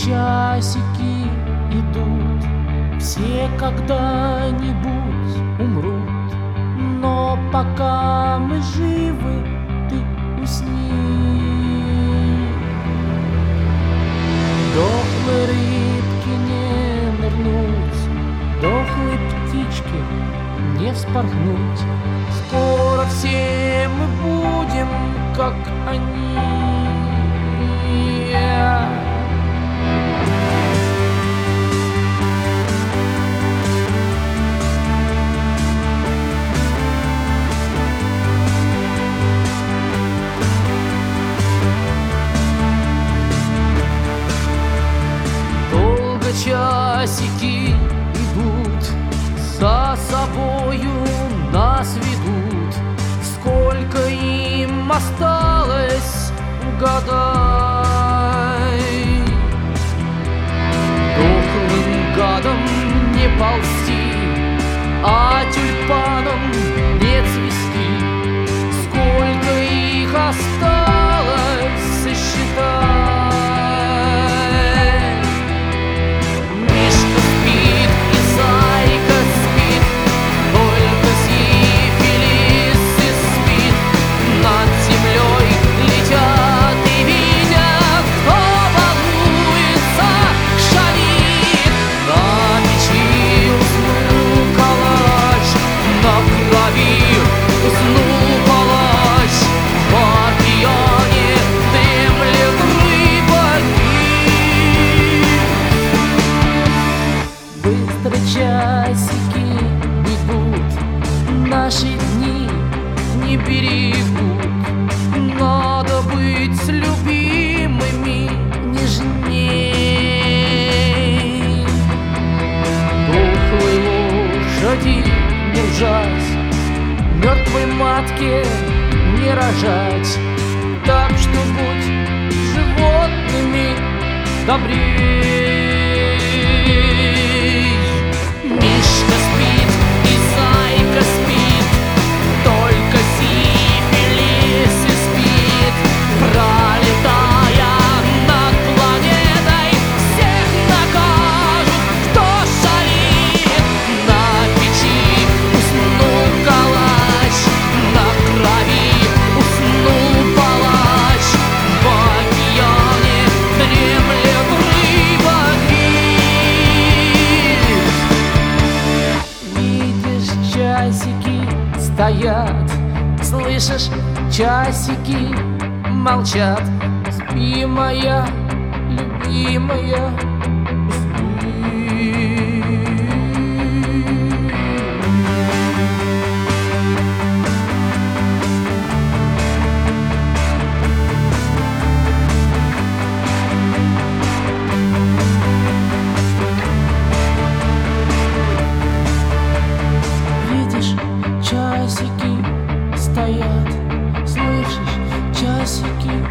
часики идут, все когда-нибудь умрут, но пока мы живы, ты усни. Дохлой рыбке не нырнуть, дохлой птичке не вспорхнуть. Скоро все мы будем, как они. Долго часики идут, за собою нас ведут. Сколько им осталось, угадай. Дохлым гадом не ползти, а тюльпаном не цвести. Сколько их осталось, сосчитай. Мишка спит и зайка спит, только сифилис и спит. Над землей летят и видят, кто волнуется, шалит. На печи уснул калач, на крови уснул палач. В океане дремлет рыбаки. Быстро часики бегут, наши дни не берегут. Надо быть с любимыми нежней. Дохлой лошади не ржать, мертвой матке не рожать. Так что будь животными добрей. Мишка спит и зайка спит, только сифилис и спит. Пролетая над планетой, всех накажут, кто шалит. На печи уснул калач, на крови уснул палач. В океане дремлет рыбаки. Видишь, часики стоят, слышишь, часики молчат. Спи, моя любимая, спи. Видишь, часики стоят, слышишь, часики